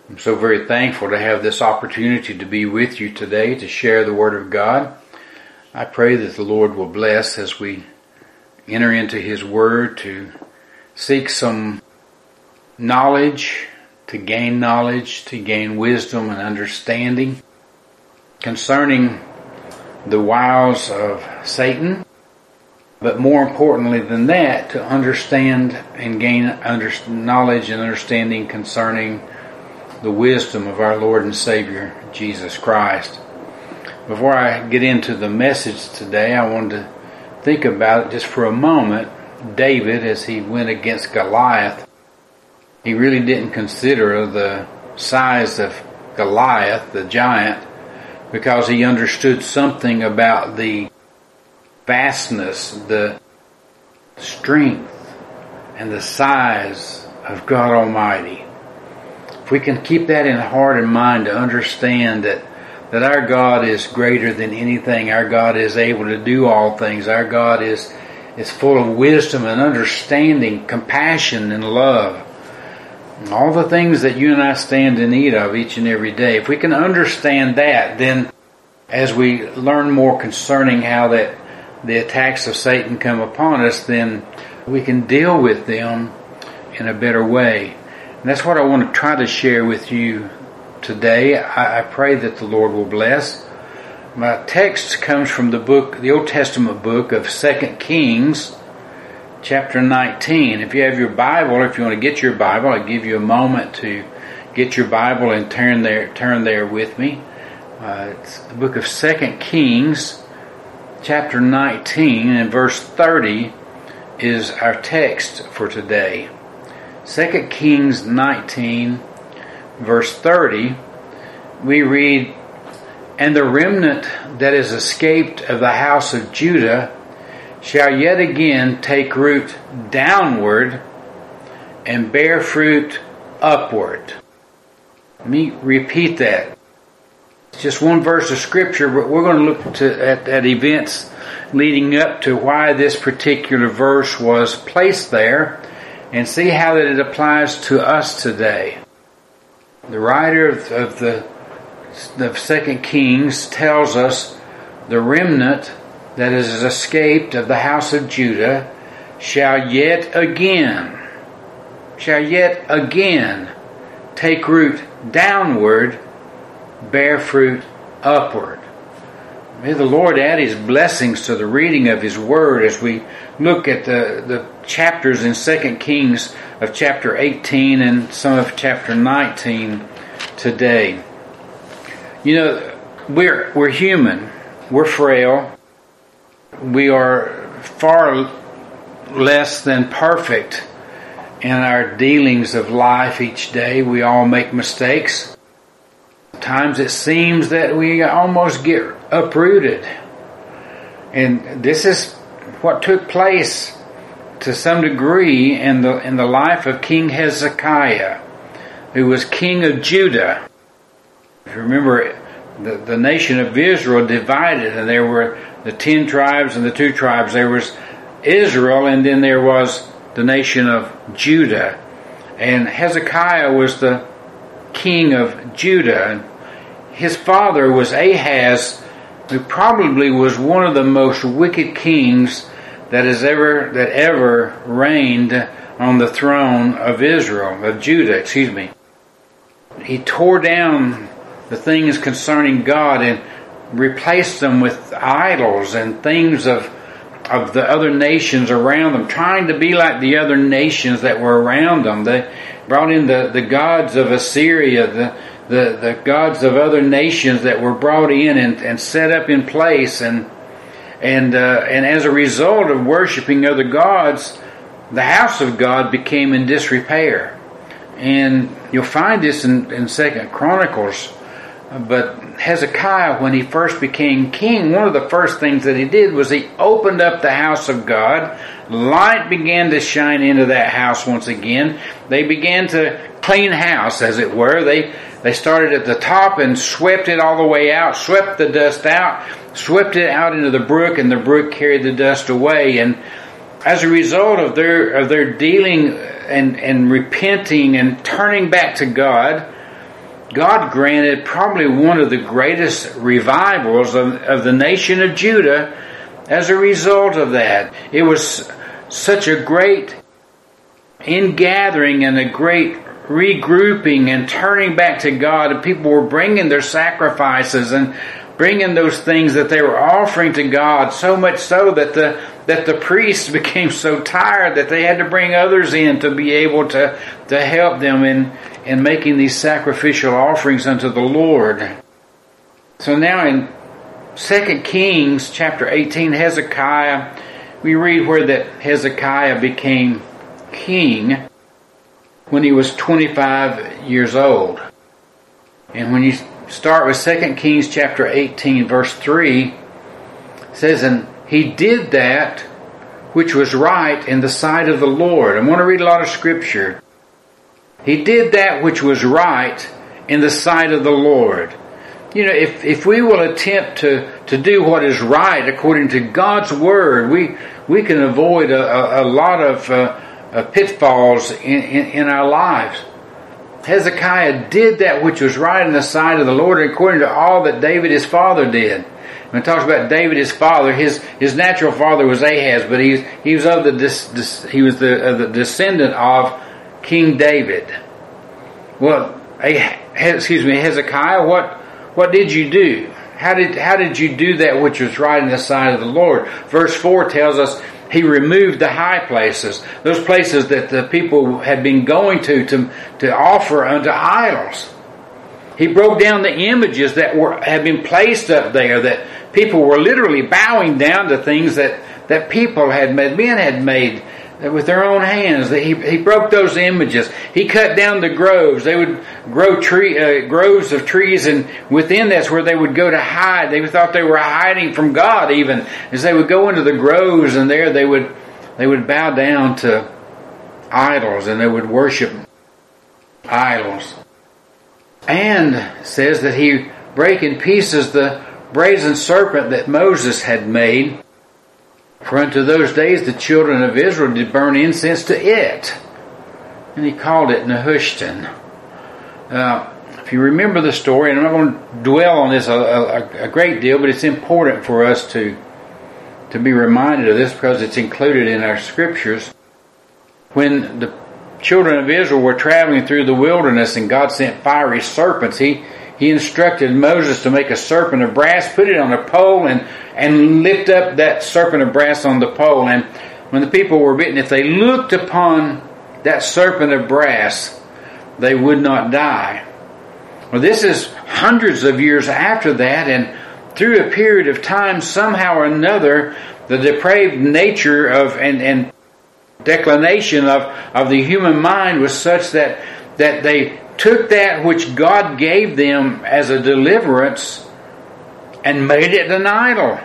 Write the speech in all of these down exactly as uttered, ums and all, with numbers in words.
I'm so very thankful to have this opportunity to be with you today to share the Word of God. I pray that the Lord will bless as we enter into His Word to seek some knowledge, to gain knowledge, to gain wisdom and understanding concerning the wiles of Satan. But more importantly than that, to understand and gain under, knowledge and understanding concerning the wisdom of our Lord and Savior, Jesus Christ. Before I get into the message today, I wanted to think about it just for a moment. David, as he went against Goliath, he really didn't consider the size of Goliath, the giant, because he understood something about the vastness, the strength, and the size of God Almighty. If we can keep that in heart and mind to understand that, that our God is greater than anything, our God is able to do all things, our God is, is full of wisdom and understanding, compassion and love, and all the things that you and I stand in need of each and every day. If we can understand that, then as we learn more concerning how that the attacks of Satan come upon us, then we can deal with them in a better way. And that's what I want to try to share with you today. I, I pray that the Lord will bless. My text comes from the book, the Old Testament book of Second Kings, chapter nineteen. If you have your Bible, if you want to get your Bible, I'll give you a moment to get your Bible and turn there, turn there with me. Uh, it's the book of Second Kings, chapter nineteen, and verse thirty is our text for today. Second Kings nineteen, verse thirty, we read, "And the remnant that is escaped of the house of Judah shall yet again take root downward and bear fruit upward." Let me repeat that. It's just one verse of Scripture, but we're going to look to, at, at events leading up to why this particular verse was placed there and see how that it applies to us today. The writer of, of the, the Second Kings tells us, "The remnant that is escaped of the house of Judah shall yet again, shall yet again take root downward, bear fruit upward." May the Lord add His blessings to the reading of His Word as we look at the, the chapters in Second Kings of chapter eighteen and some of chapter nineteen today. You know, we're we're human. We're frail. We are far less than perfect in our dealings of life each day. We all make mistakes. Times it seems that we almost get uprooted. And this is what took place to some degree in the in the life of King Hezekiah, who was king of Judah. If you remember, the, the nation of Israel divided, and there were the ten tribes and the two tribes. There was Israel, and then there was the nation of Judah. And Hezekiah was the king of Judah. His father was Ahaz, who probably was one of the most wicked kings that has ever that ever reigned on the throne of Israel, of Judah, excuse me. He tore down the things concerning God and replaced them with idols and things of of the other nations around them, trying to be like the other nations that were around them. They brought in the, the gods of Assyria, the, the, the gods of other nations that were brought in and, and set up in place. And and uh, and as a result of worshiping other gods, the house of God became in disrepair. And you'll find this in, in Second Chronicles. But Hezekiah, when he first became king, one of the first things that he did was he opened up the house of God. Light began to shine into that house once again. They began to clean house, as it were. They they started at the top and swept it all the way out, swept the dust out, swept it out into the brook, and the brook carried the dust away. And as a result of their of their dealing and, and repenting and turning back to God, God granted probably one of the greatest revivals of, of the nation of Judah as a result of that. It was such a great ingathering and a great regrouping and turning back to God, and people were bringing their sacrifices and bringing those things that they were offering to God, so much so that the that the priests became so tired that they had to bring others in to be able to, to help them in, in making these sacrificial offerings unto the Lord. So now in Second Kings chapter eighteen, Hezekiah, we read where that Hezekiah became king when he was twenty-five years old. And when you start with Second Kings chapter eighteen verse three, it says, and he did that which was right in the sight of the Lord. I want to read a lot of scripture. He did that which was right in the sight of the Lord. You know, if, if we will attempt to, to do what is right according to God's word, we we can avoid a, a, a lot of uh, uh, pitfalls in, in, in our lives. Hezekiah did that which was right in the sight of the Lord according to all that David his father did. When it talks about David his father, his his natural father was Ahaz, but he he was of the dis, dis, he was the uh, the descendant of King David. Well, excuse me, Hezekiah, what what did you do? How did how did you do that which was right in the sight of the Lord? Verse four tells us he removed the high places, those places that the people had been going to to, to offer unto idols. He broke down the images that were had been placed up there, that people were literally bowing down to things that, that people had made, men had made with their own hands. He, he broke those images. He cut down the groves. They would grow tree uh, groves of trees, and within that's where they would go to hide. They thought they were hiding from God, even as they would go into the groves, and there they would they would bow down to idols, and they would worship idols. And says that he brake in pieces the brazen serpent that Moses had made. For unto those days the children of Israel did burn incense to it. And he called it Nehushtan. Uh, if you remember the story, and I'm not going to dwell on this a, a, a great deal, but it's important for us to, to be reminded of this because it's included in our scriptures. When the children of Israel were traveling through the wilderness and God sent fiery serpents, he He instructed Moses to make a serpent of brass, put it on a pole, and, and lift up that serpent of brass on the pole. And when the people were bitten, if they looked upon that serpent of brass, they would not die. Well, this is hundreds of years after that, and through a period of time, somehow or another, the depraved nature of and, and declination of, of the human mind was such that, that they took that which God gave them as a deliverance and made it an idol.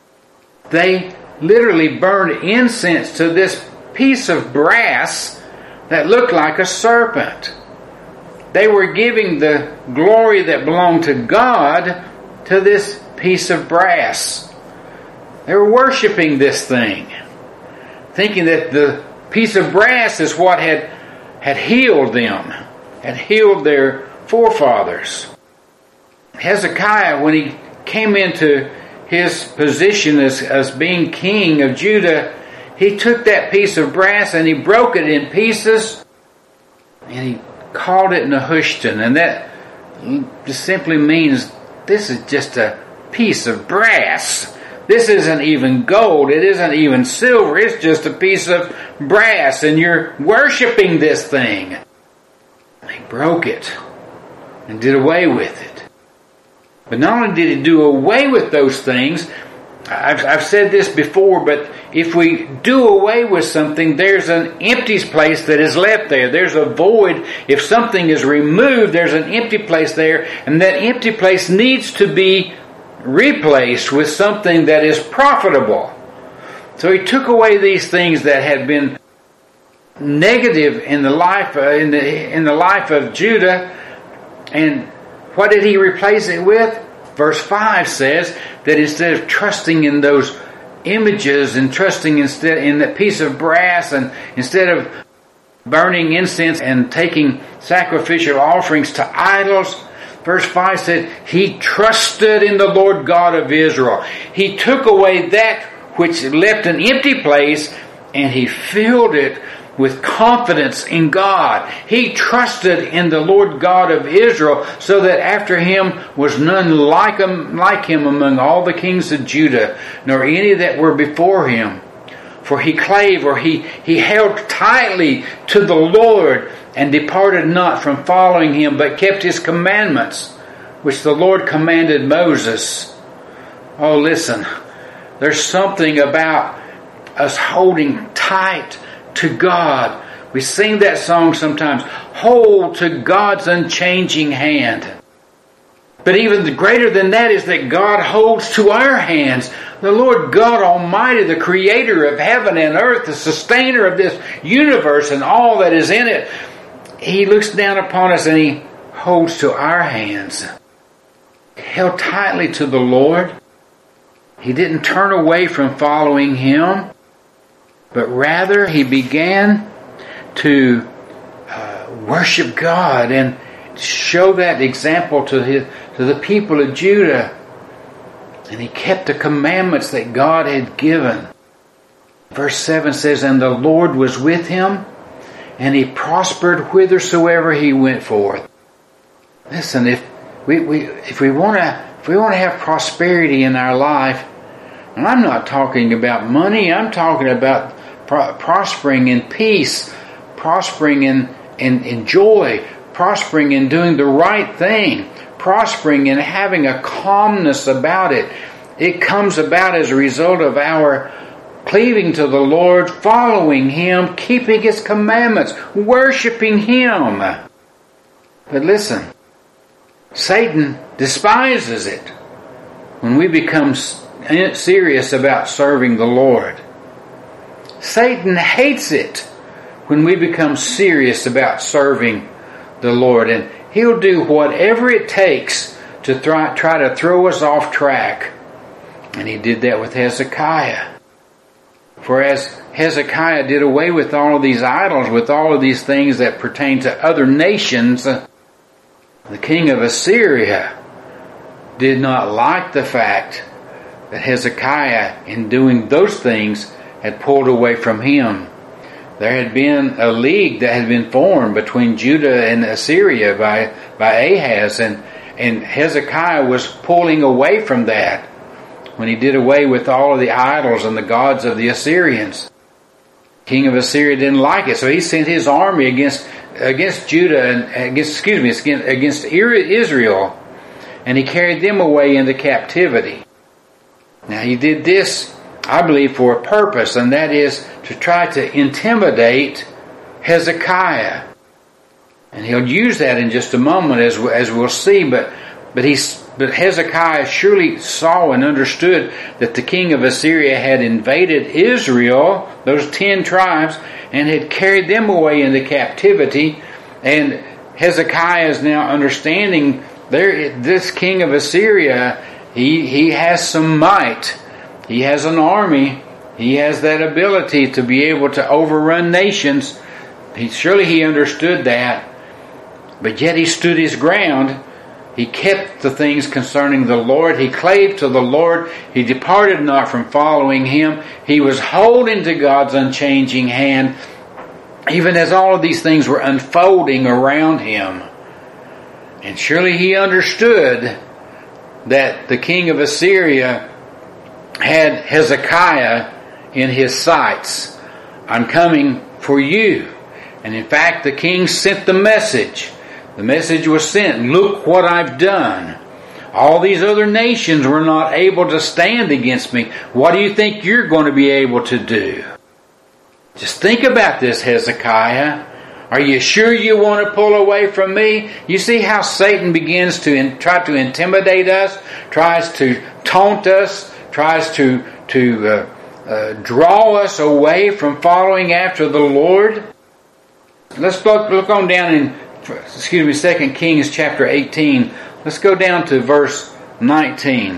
They literally burned incense to this piece of brass that looked like a serpent. They were giving the glory that belonged to God to this piece of brass. They were worshiping this thing, thinking that the piece of brass is what had, had healed them, had healed their forefathers. Hezekiah, when he came into his position as, as being king of Judah, he took that piece of brass and he broke it in pieces and he called it Nehushtan. And that just simply means this is just a piece of brass. This isn't even gold. It isn't even silver. It's just a piece of brass, and you're worshiping this thing. He broke it and did away with it. But not only did he do away with those things, I've, I've said this before, but if we do away with something, there's an empty place that is left there. There's a void. If something is removed, there's an empty place there, and that empty place needs to be replaced with something that is profitable. So he took away these things that had been negative in the life uh, in the in the life of Judah, and what did he replace it with? Verse five says that instead of trusting in those images and trusting instead in that piece of brass, and instead of burning incense and taking sacrificial offerings to idols, Verse five said, he trusted in the Lord God of Israel. He took away that which left an empty place, and he filled it with confidence in God. He trusted in the Lord God of Israel, so that after him was none like him, like him among all the kings of Judah, nor any that were before him. For he clave, or he, he held tightly to the Lord, and departed not from following him, but kept his commandments, which the Lord commanded Moses. Oh, listen, there's something about us holding tight to God. We sing that song sometimes, hold to God's unchanging hand. But even greater than that is that God holds to our hands. The Lord God Almighty, the creator of heaven and earth, the sustainer of this universe and all that is in it, He looks down upon us and He holds to our hands. He held tightly to the Lord. He didn't turn away from following Him, but rather He began to uh, worship God and show that example to his, to the people of Judah. And he kept the commandments that God had given. Verse seven says, and the Lord was with him, and he prospered whithersoever he went forth. Listen, if we, we if we want to if we want to have prosperity in our life, and I'm not talking about money, I'm talking about pro- prospering in peace, prospering in, in, in joy, prospering in doing the right thing, prospering in having a calmness about it. It comes about as a result of our cleaving to the Lord, following Him, keeping His commandments, worshiping Him. But listen, Satan despises it when we become serious about serving the Lord. Satan hates it when we become serious about serving the Lord. And he'll do whatever it takes to try, try to throw us off track. And he did that with Hezekiah. For as Hezekiah did away with all of these idols, with all of these things that pertain to other nations, the king of Assyria did not like the fact that Hezekiah, in doing those things, had pulled away from him. There had been a league that had been formed between Judah and Assyria by, by Ahaz, and, and Hezekiah was pulling away from that when he did away with all of the idols and the gods of the Assyrians. King of Assyria didn't like it, so he sent his army against against Judah and against excuse me against, against Israel, and he carried them away into captivity. Now he did this, I believe, for a purpose, and that is to try to intimidate Hezekiah. And he'll use that in just a moment, as as we'll see. But but he's but Hezekiah surely saw and understood that the king of Assyria had invaded Israel, those ten tribes, and had carried them away into captivity. And Hezekiah is now understanding there this king of Assyria, he he has some might. He has an army. He has that ability to be able to overrun nations. He, surely he understood that. But yet he stood his ground. He kept the things concerning the Lord. He clave to the Lord. He departed not from following Him. He was holding to God's unchanging hand, even as all of these things were unfolding around him. And surely he understood that the king of Assyria had Hezekiah in his sights. I'm coming for you. And in fact, the king sent the message. The message was sent, look what I've done. All these other nations were not able to stand against me. What do you think you're going to be able to do? Just think about this, Hezekiah. Are you sure you want to pull away from me? You see how Satan begins to in, try to intimidate us, tries to taunt us, tries to to uh, uh, draw us away from following after the Lord. Let's look, look on down in, excuse me, Second Kings chapter eighteen. Let's go down to verse nineteen.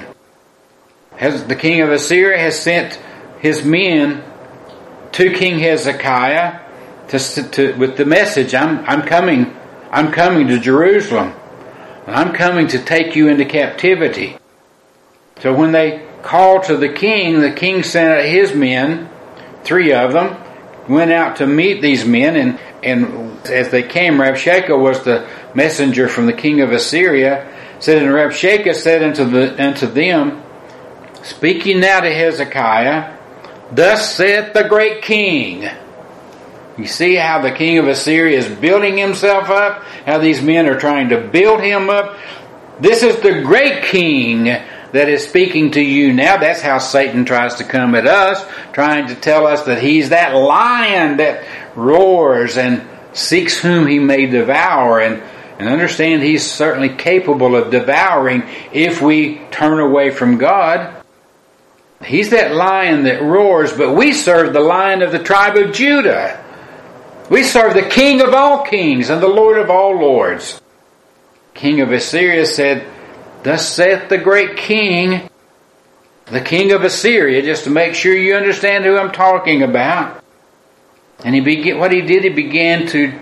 Has the king of Assyria has sent his men to King Hezekiah to, to with the message, I'm I'm coming, I'm coming to Jerusalem. I'm coming to take you into captivity. So when they called to the king, the king sent out his men, three of them, went out to meet these men, and, and as they came, Rabshakeh was the messenger from the king of Assyria, said, and Rabshakeh said unto, the, unto them, Speak ye now to Hezekiah, Thus saith the great king. You see how the king of Assyria is building himself up? How these men are trying to build him up? This is the great king that is speaking to you now. That's how Satan tries to come at us, trying to tell us that he's that lion that roars and seeks whom he may devour. And, and understand he's certainly capable of devouring if we turn away from God. He's that lion that roars, but we serve the Lion of the tribe of Judah. We serve the King of all kings and the Lord of all lords. King of Assyria said, Thus saith the great king, the king of Assyria, just to make sure you understand who I'm talking about. And he began, what he did, he began to,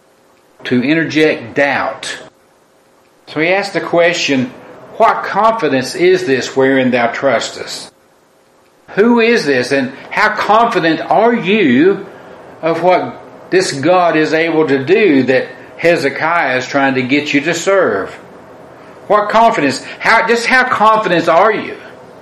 to interject doubt. So he asked the question, What confidence is this wherein thou trustest? Who is this, and how confident are you of what this God is able to do that Hezekiah is trying to get you to serve? What confidence? How, just how confident are you?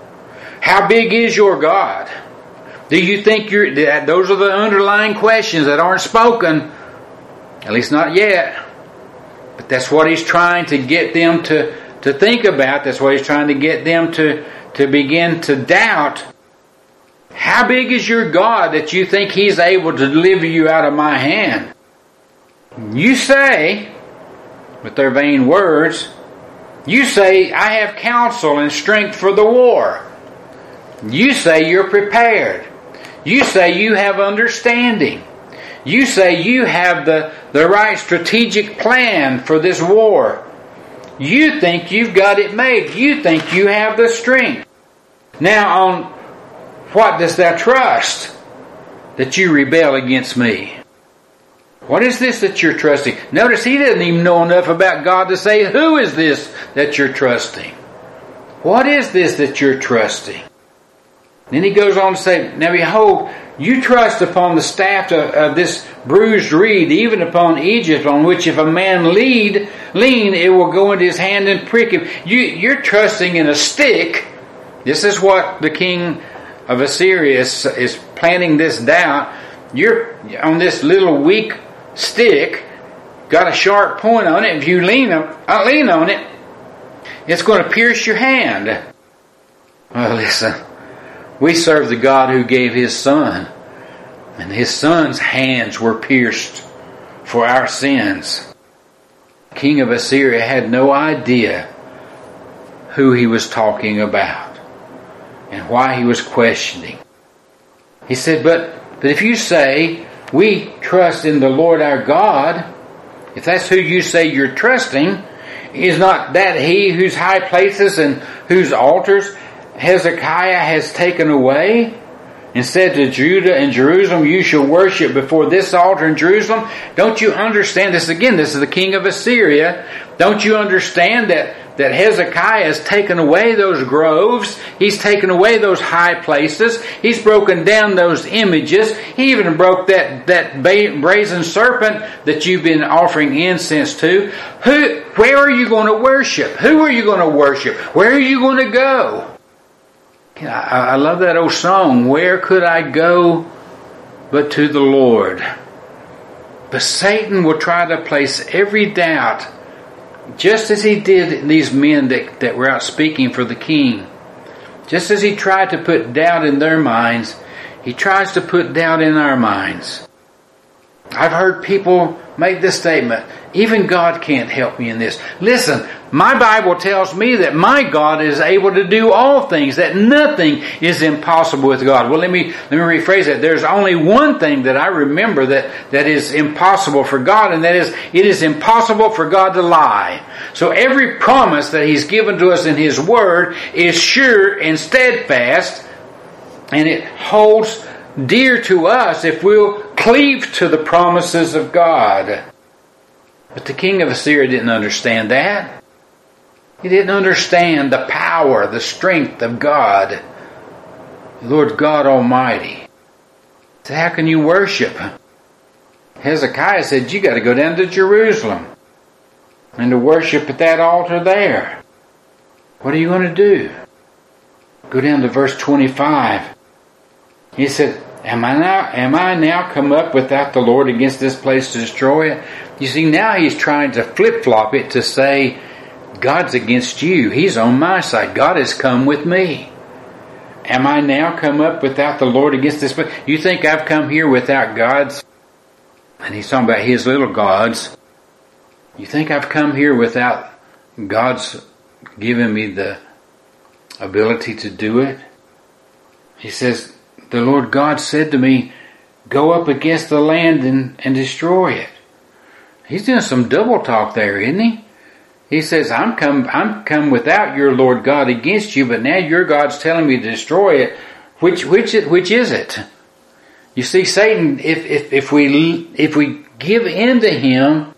How big is your God? Do you think you're, those are the underlying questions that aren't spoken, at least not yet. But that's what he's trying to get them to, to think about. That's what he's trying to get them to, to begin to doubt. How big is your God that you think He's able to deliver you out of my hand? You say, with their vain words, you say, I have counsel and strength for the war. You say you're prepared. You say you have understanding. You say you have the, the right strategic plan for this war. You think you've got it made. You think you have the strength. Now on what dost thou trust that you rebel against me? What is this that you're trusting? Notice he doesn't even know enough about God to say, who is this that you're trusting? What is this that you're trusting? Then he goes on to say, Now behold, you trust upon the staff of, of this bruised reed, even upon Egypt, on which if a man lead, lean, it will go into his hand and prick him. You, you're trusting in a stick. This is what the king of Assyria is, is planting this doubt. You're on this little weak stick, got a sharp point on it. If you lean, uh, lean on it, it's going to pierce your hand. Well, listen, we serve the God who gave His Son, and His Son's hands were pierced for our sins. The king of Assyria had no idea who he was talking about and why he was questioning. He said, but, but if you say, we trust in the Lord our God, if that's who you say you're trusting, is not that He whose high places and whose altars Hezekiah has taken away, and said to Judah and Jerusalem, you shall worship before this altar in Jerusalem? Don't you understand this? Again, this is the king of Assyria. Don't you understand that that Hezekiah has taken away those groves? He's taken away those high places. He's broken down those images. He even broke that, that brazen serpent that you've been offering incense to. Who? Where are you going to worship? Who are you going to worship? Where are you going to go? I, I love that old song, Where Could I Go But to the Lord? But Satan will try to place every doubt, just as he did in these men that, that were out speaking for the king. Just as he tried to put doubt in their minds, he tries to put doubt in our minds. I've heard people make this statement, even God can't help me in this. Listen, my Bible tells me that my God is able to do all things, that nothing is impossible with God. Well, let me let me rephrase that. There's only one thing that I remember that, that is impossible for God, and that is, it is impossible for God to lie. So every promise that He's given to us in His Word is sure and steadfast, and it holds dear to us if we'll cleave to the promises of God. But the king of Assyria didn't understand that. He didn't understand the power, the strength of God, Lord God Almighty. So how can you worship? Hezekiah said, you got to go down to Jerusalem and to worship at that altar there. What are you going to do? Go down to verse twenty-five. He said, Am I now, am I now come up without the Lord against this place to destroy it? You see, now he's trying to flip-flop it to say, God's against you. He's on my side. God has come with me. Am I now come up without the Lord against this place? You think I've come here without God's? And he's talking about his little gods. You think I've come here without God's giving me the ability to do it? He says, the Lord God said to me, go up against the land and, and destroy it. He's doing some double talk there, isn't he? He says, I'm come, I'm come without your Lord God against you, but now your God's telling me to destroy it. Which, which, which is it? You see, Satan, if, if, if we, if we give in to him,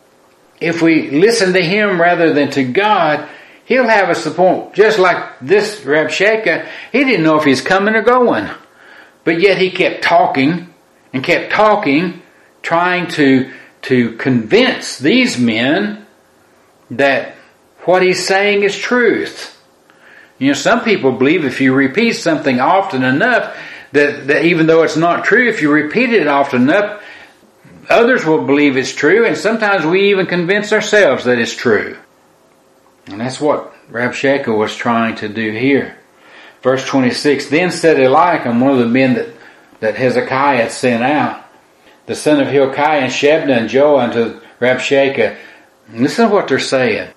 if we listen to him rather than to God, he'll have us the point, just like this Rabshakeh, he didn't know if he's coming or going. But yet he kept talking and kept talking, trying to, to convince these men that what he's saying is truth. You know, some people believe if you repeat something often enough, that, that even though it's not true, if you repeat it often enough, others will believe it's true, and sometimes we even convince ourselves that it's true. And that's what Rabshakeh was trying to do here. Verse twenty-six, then said Eliakim, one of the men that, that Hezekiah had sent out, the son of Hilkiah and Shebna and Joah unto Rabshakeh. Listen to what they're saying.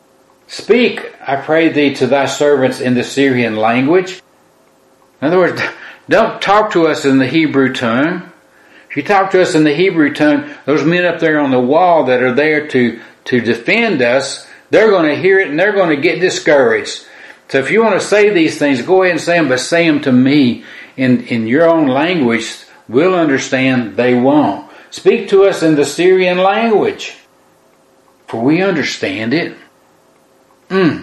Speak, I pray thee, to thy servants in the Syrian language. In other words, don't talk to us in the Hebrew tongue. If you talk to us in the Hebrew tongue, those men up there on the wall that are there to, to defend us, they're going to hear it and they're going to get discouraged. So if you want to say these things, go ahead and say them, but say them to me in, in your own language. We'll understand, they won't. Speak to us in the Syrian language, for we understand it. Mm.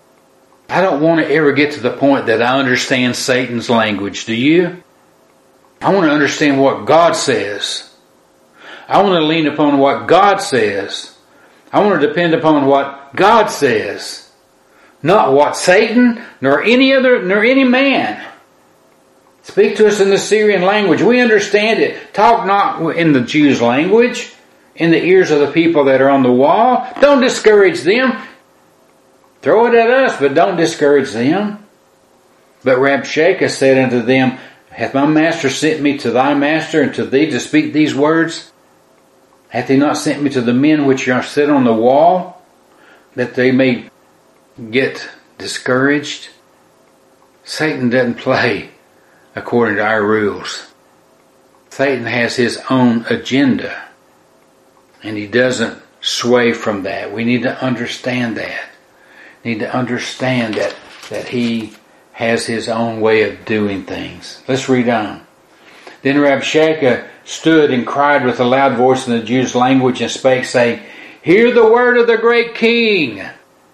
I don't want to ever get to the point that I understand Satan's language. Do you? I want to understand what God says. I want to lean upon what God says. I want to depend upon what God says. Not what Satan, nor any other, nor any man. Speak to us in the Syrian language. We understand it. Talk not in the Jews' language, in the ears of the people that are on the wall. Don't discourage them. Throw it at us, but don't discourage them. But Rabshakeh said unto them, hath my master sent me to thy master and to thee to speak these words? Hath he not sent me to the men which are set on the wall, that they may get discouraged? Satan doesn't play according to our rules. Satan has his own agenda, and he doesn't sway from that. We need to understand that. We need to understand that, that he has his own way of doing things. Let's read on. Then Rabshakeh stood and cried with a loud voice in the Jews' language and spake, saying, hear the word of the great king.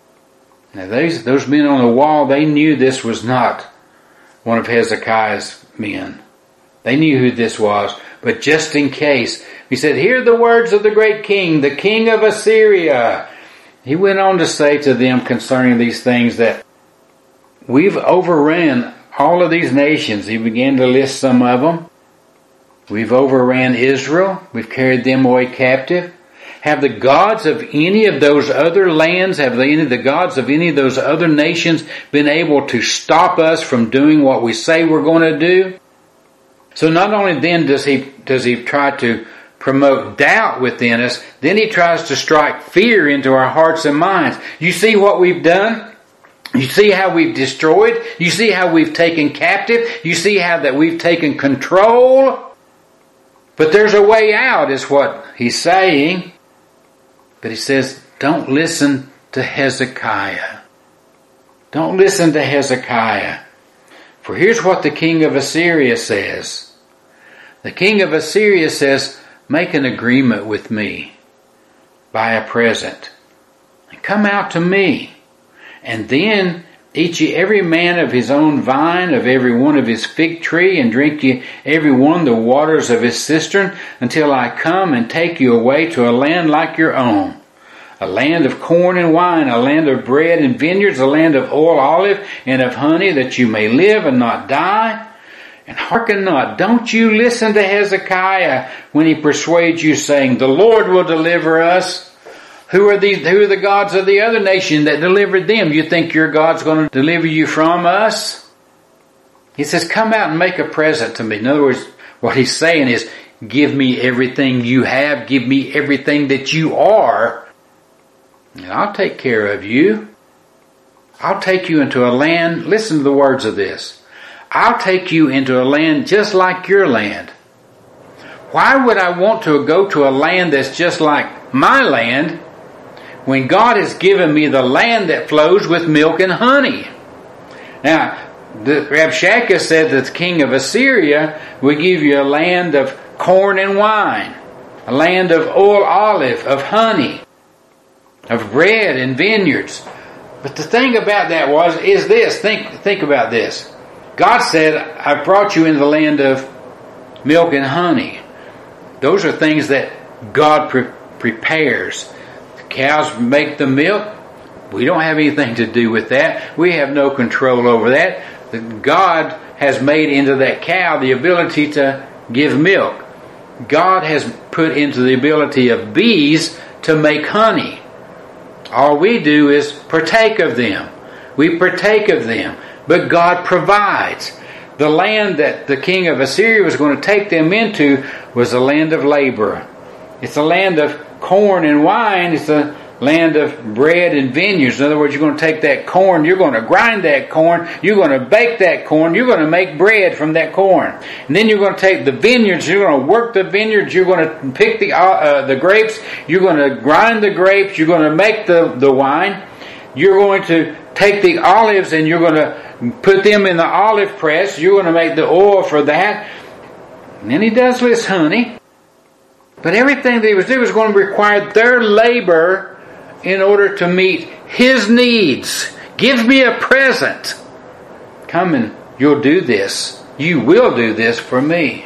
Now those, those men on the wall, they knew this was not one of Hezekiah's men. They knew who this was. But just in case, he said, hear the words of the great king, the king of Assyria. He went on to say to them concerning these things that we've overran all of these nations. He began to list some of them. We've overran Israel. We've carried them away captive. Have the gods of any of those other lands, have the, any of the gods of any of those other nations been able to stop us from doing what we say we're going to do? So not only then does he, does he try to promote doubt within us, then he tries to strike fear into our hearts and minds. You see what we've done? You see how we've destroyed? You see how we've taken captive? You see how that we've taken control? But there's a way out, is what he's saying. But he says, don't listen to Hezekiah. Don't listen to Hezekiah. For here's what the king of Assyria says. The king of Assyria says, make an agreement with me. Buy a present. And come out to me. And then eat ye every man of his own vine, of every one of his fig tree, and drink ye every one the waters of his cistern, until I come and take you away to a land like your own. A land of corn and wine, a land of bread and vineyards, a land of oil, olive, and of honey, that you may live and not die. And hearken not, don't you listen to Hezekiah when he persuades you, saying, the Lord will deliver us. Who are these? Who are the gods of the other nation that delivered them? You think your God's going to deliver you from us? He says, come out and make a present to me. In other words, what he's saying is, give me everything you have. Give me everything that you are. And I'll take care of you. I'll take you into a land. Listen to the words of this. I'll take you into a land just like your land. Why would I want to go to a land that's just like my land when God has given me the land that flows with milk and honey? Now, the, Rabshakeh said that the king of Assyria will give you a land of corn and wine, a land of oil, olive, of honey, of bread and vineyards. But the thing about that was, is this, think, think about this. God said, I brought you into the land of milk and honey. Those are things that God pre- prepares. The cows make the milk. We don't have anything to do with that. We have no control over that. God has made into that cow the ability to give milk. God has put into the ability of bees to make honey. All we do is partake of them. We partake of them. But God provides. The land that the king of Assyria was going to take them into was a land of labor. It's a land of corn and wine. It's a land of bread and vineyards. In other words, you're going to take that corn, you're going to grind that corn, you're going to bake that corn, you're going to make bread from that corn. And then you're going to take the vineyards, you're going to work the vineyards, you're going to pick the uh, the grapes, you're going to grind the grapes, you're going to make the, the wine, you're going to take the olives and you're going to put them in the olive press, you're going to make the oil for that. And then he does this honey. But everything that he was doing was going to require their labor in order to meet his needs. Give me a present. Come and you'll do this. You will do this for me.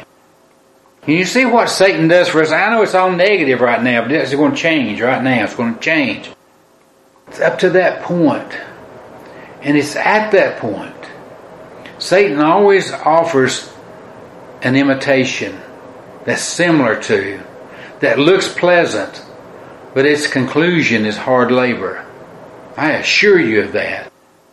Can you see what Satan does for us? I know it's all negative right now, but it's going to change right now. It's going to change. It's up to that point. And it's at that point. Satan always offers an imitation that's similar to, that looks pleasant, but its conclusion is hard labor. I assure you of that.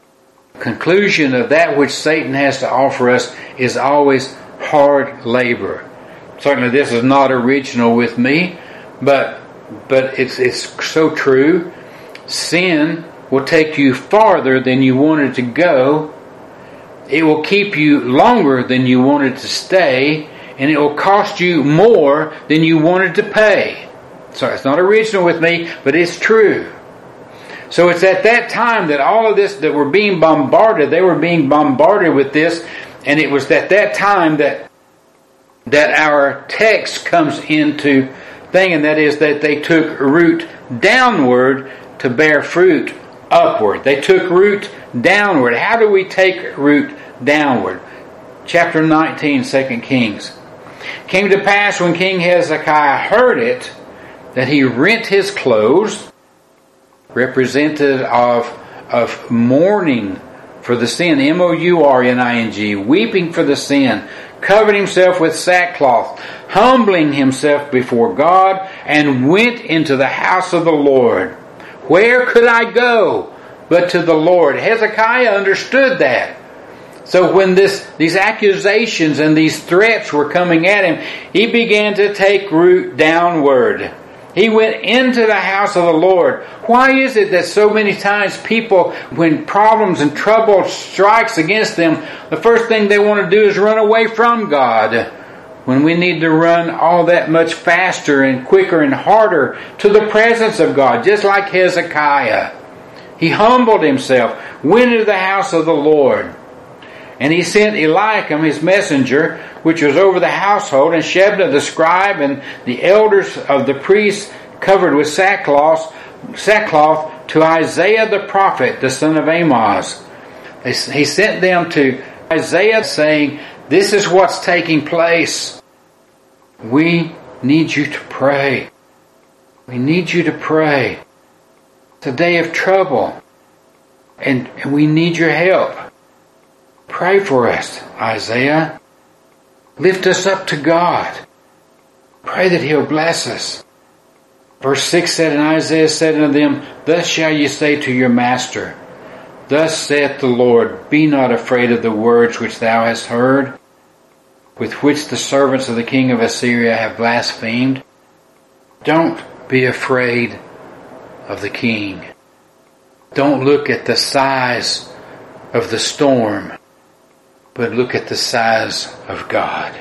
Conclusion of that which Satan has to offer us is always hard labor. Certainly this is not original with me, but but it's it's so true. Sin will take you farther than you wanted to go. It will keep you longer than you wanted to stay, and it will cost you more than you wanted to pay. Sorry, it's not original with me, but it's true. So it's at that time that all of this, that we're being bombarded, they were being bombarded with this, and it was at that time that that our text comes into thing, and that is that they took root downward to bear fruit upward. They took root downward. How do we take root downward? Chapter nineteen, Second Kings. Came to pass when King Hezekiah heard it, that he rent his clothes, represented of, of mourning for the sin, M O U R N I N G, weeping for the sin, covered himself with sackcloth, humbling himself before God, and went into the house of the Lord. Where could I go but to the Lord? Hezekiah understood that. So when this these accusations and these threats were coming at him, he began to take root downward. He went into the house of the Lord. Why is it that so many times people, when problems and trouble strikes against them, the first thing they want to do is run away from God, when we need to run all that much faster and quicker and harder to the presence of God, just like Hezekiah? He humbled himself, went into the house of the Lord. And he sent Eliakim, his messenger, which was over the household, and Shebna the scribe, and the elders of the priests covered with sackcloth, sackcloth to Isaiah the prophet, the son of Amoz. He sent them to Isaiah saying, this is what's taking place. We need you to pray. We need you to pray. It's a day of trouble. And, and we need your help. Pray for us, Isaiah. Lift us up to God. Pray that He'll bless us. Verse six said, and Isaiah said unto them, thus shall ye say to your master, thus saith the Lord, be not afraid of the words which thou hast heard, with which the servants of the king of Assyria have blasphemed. Don't be afraid of the king. Don't look at the size of the storm, but look at the size of God.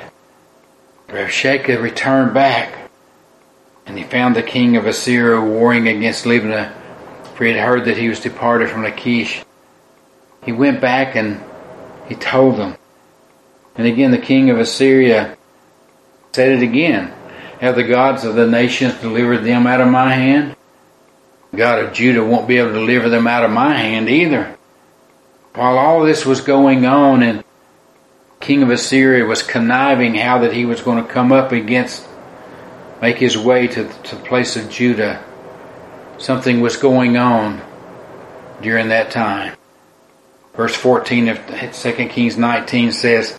Rabshakeh returned back, and he found the king of Assyria warring against Libnah, for he had heard that he was departed from Lachish. He went back and he told them. And again the king of Assyria said it again. Have the gods of the nations delivered them out of my hand? The God of Judah won't be able to deliver them out of my hand either. While all this was going on, and king of Assyria was conniving how that he was going to come up against, make his way to, to the place of Judah, something was going on during that time. Verse fourteen of Second Kings nineteen says,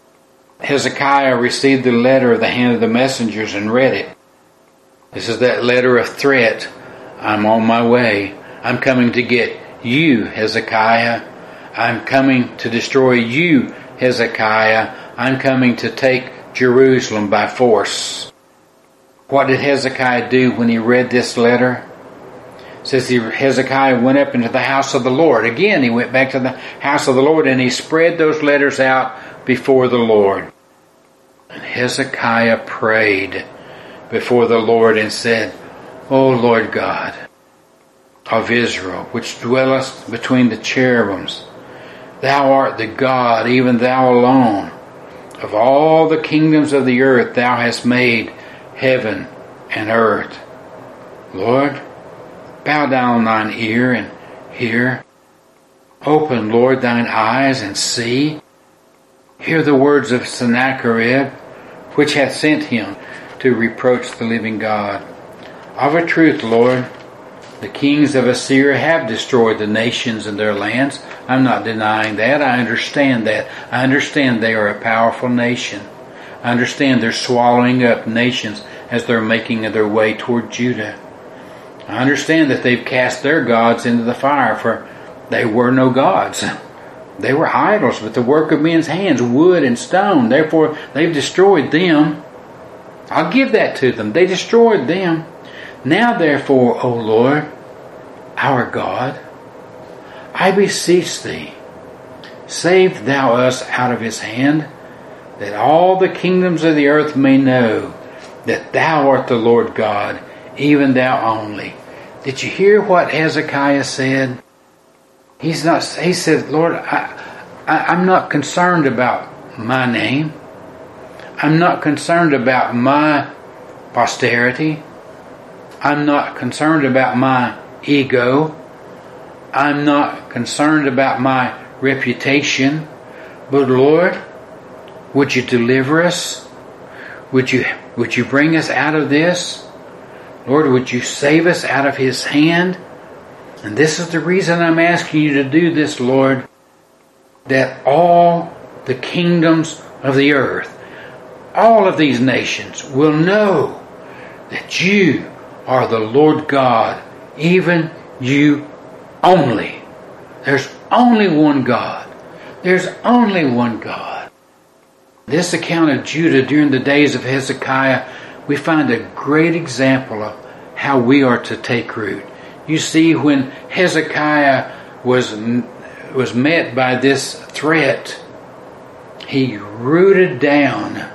Hezekiah received the letter of the hand of the messengers and read it. This is that letter of threat. I'm on my way. I'm coming to get you, Hezekiah. I'm coming to destroy you, Hezekiah. I'm coming to take Jerusalem by force. What did Hezekiah do when he read this letter? It says he, Hezekiah went up into the house of the Lord. Again, he went back to the house of the Lord and he spread those letters out before the Lord. And Hezekiah prayed before the Lord and said, O Lord God of Israel, which dwellest between the cherubims, thou art the God, even thou alone. Of all the kingdoms of the earth thou hast made heaven and earth. Lord, bow down thine ear and hear. Open, Lord, thine eyes and see. Hear the words of Sennacherib, which hath sent him to reproach the living God. Of a truth, Lord, the kings of Assyria have destroyed the nations and their lands. I'm not denying that. I understand that. I understand they are a powerful nation. I understand they're swallowing up nations as they're making their way toward Judah. I understand that they've cast their gods into the fire, for they were no gods. They were idols, but the work of men's hands, wood and stone. Therefore, they've destroyed them. I'll give that to them. They destroyed them. Now, therefore, O Lord, our God, I beseech thee, save thou us out of his hand, that all the kingdoms of the earth may know that thou art the Lord God, even thou only. Did you hear what Hezekiah said? He's not. He said, Lord, I, I, I'm not concerned about my name. I'm not concerned about my posterity. I'm not concerned about my ego. I'm not concerned about my reputation. But Lord, would you deliver us? Would you, would you bring us out of this? Lord, would you save us out of his hand? And this is the reason I'm asking you to do this, Lord, that all the kingdoms of the earth, all of these nations will know that you are the Lord God, even you only. There's only one God. There's only one God. This account of Judah during the days of Hezekiah, we find a great example of how we are to take root. You see, when Hezekiah was, was met by this threat, he rooted down.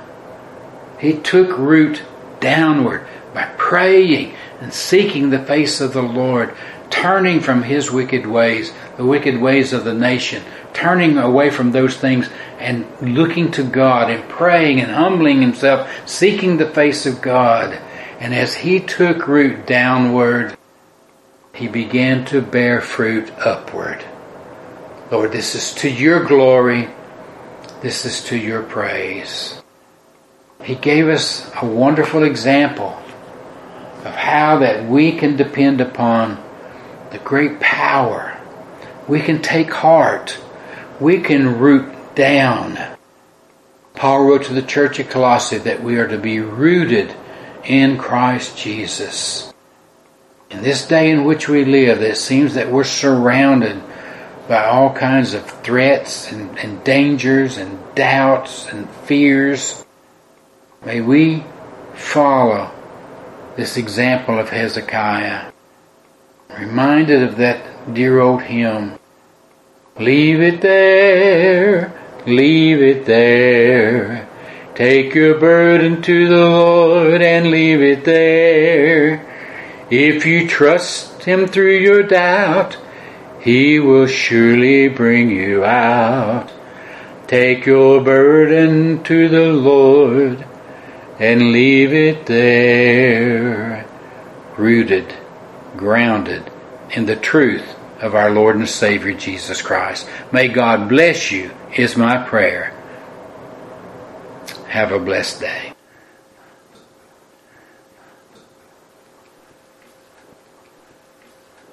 He took root downward by praying and seeking the face of the Lord, turning from his wicked ways, the wicked ways of the nation, turning away from those things and looking to God and praying and humbling himself, seeking the face of God. And as he took root downward, he began to bear fruit upward. Lord, this is to your glory. This is to your praise. He gave us a wonderful example of how that we can depend upon the great power. We can take heart. We can root down. Paul wrote to the church at Colossae that we are to be rooted in Christ Jesus. In this day in which we live, it seems that we're surrounded by all kinds of threats and, and dangers and doubts and fears. May we follow this example of Hezekiah. Reminded of that dear old hymn, leave it there, leave it there. Take your burden to the Lord and leave it there. If you trust Him through your doubt, He will surely bring you out. Take your burden to the Lord and leave it there. Rooted, grounded in the truth of our Lord and Savior Jesus Christ. May God bless you is my prayer. Have a blessed day.